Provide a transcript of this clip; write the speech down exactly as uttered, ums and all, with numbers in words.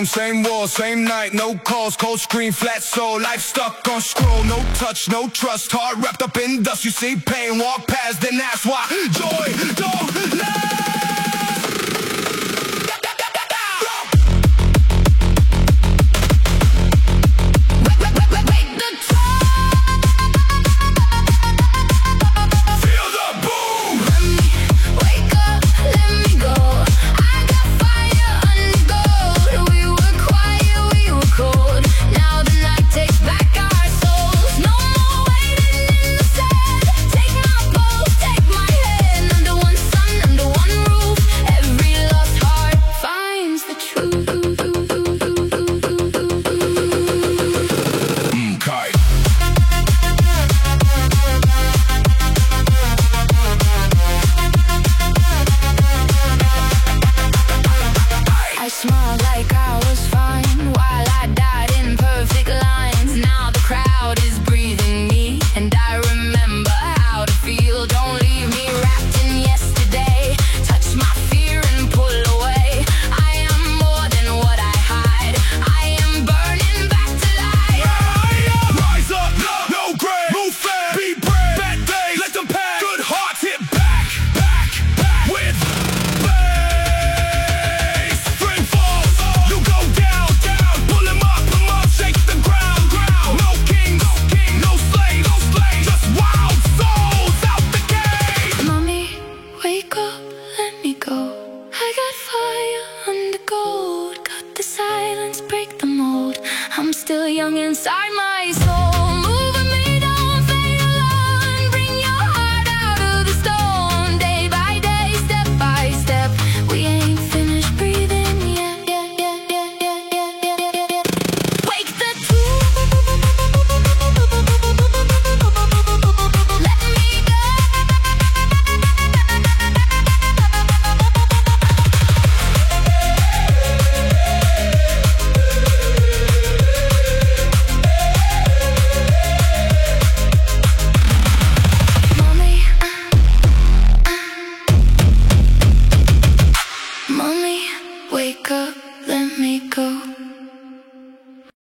same wall, same night, no calls, cold screen, flat soul, life stuck on scroll, no touch, no trust, heart wrapped up in dust. You see pain, walk past, then ask why joy don't last.